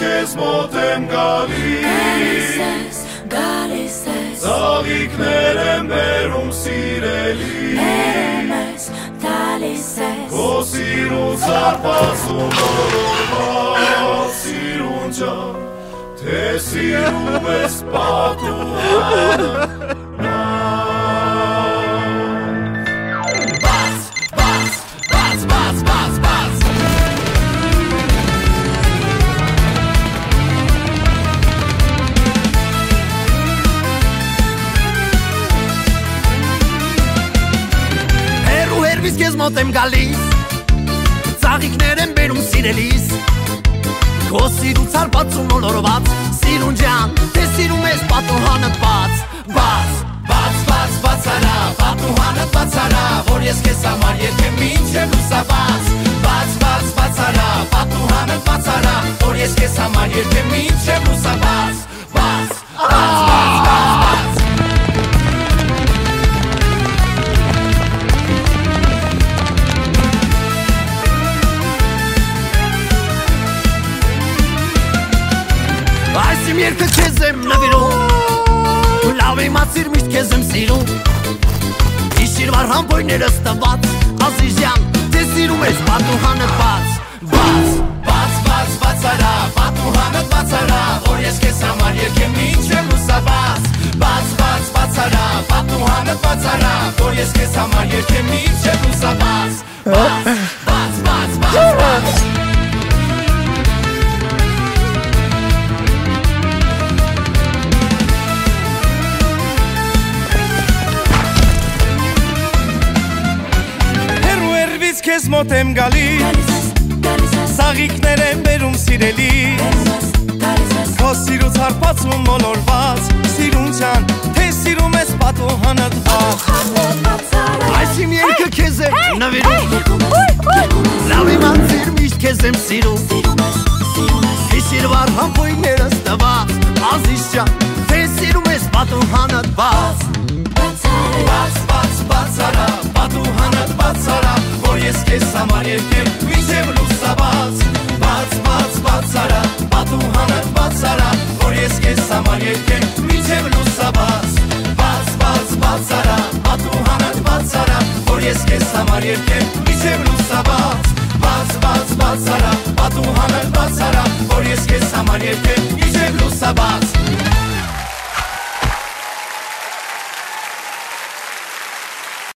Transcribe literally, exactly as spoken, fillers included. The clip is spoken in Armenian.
քեզ մոտ եմ գալիս Գալիս ես Ծաղիկներ եմ բերում սիրելի Բերում ես, տալիս ես Քո սիրուց արպացում օրորված Սիրուն ջան Թե սիրում ես պատուհանը Բաց, բաց, բաց, բաց, բաց, բաց Հերու հերվից կեզ մոտ եմ գալիս Ծաղիկներ եմ բերում սիրելիս Քո սիրուց արբացում ոլորված Սիրուն ջան, թե սիրում ես պատուհանդ բաց Բաց, Բաց, բաց, բացարա, պատուհանդ բացարա Որ ես քեզ համար երկեմ մինչև լուսաբաց Բաց, բաց, բացարա, պատուհանդ բացարա Որ ես քեզ համար երկեմ մինչև լուսաբաց Բաց, բաց, բաց, բաց, բաց Այս իմ երկը քեզ եմ նվիրում Լավ իմացիր միշտ քեզ եմ սիրում Իշիր վար համբոյներս տված Ազիզ ջան, թե սիրում ես պատուհանդ բաց Բաց, Բաց, բաց, բացարա, պատուհանդ բացարա Որ ես քեզ համար երկեմ մինչև լուսաբաց Բաց, բաց, բացարա, պատուհանդ բացարա Որ ես քեզ համար երկեմ մինչև լուսաբաց Բաց, բաց, բաց, բաց, բաց Քեզ մոտ եմ գալիս Ծաղիկներ եմ բերում սիրելի Քո սիրուց հարբացում մոլորված Սիրուն ջան, թե սիրում ես պատուհանդ բաց Այս իմ երկը քեզ եմ նվիրում Լավ իմացիր միշտ քեզ եմ սիրում Իշիր վար համբոյներս տված Ազիզ ջան, թե սիրում ես պատուհանդ բաց Բաց, բաց, բացարա, պատուհանդ բացարա Որ ես քեզ համար երկեմ մինչև լուսաբաց Բաց, բաց, բացարա, պատուհանդ բացարա Որ ես քեզ համար երկեմ մինչև լուսաբաց Բաց, բաց, բացարա, պատուհանդ բացարա Որ ես քեզ համար երկեմ մինչև լուսաբաց Բաց, բաց, բացարա, պատուհանդ բացարա Որ ես քեզ համար երկեմ մինչև լուսաբաց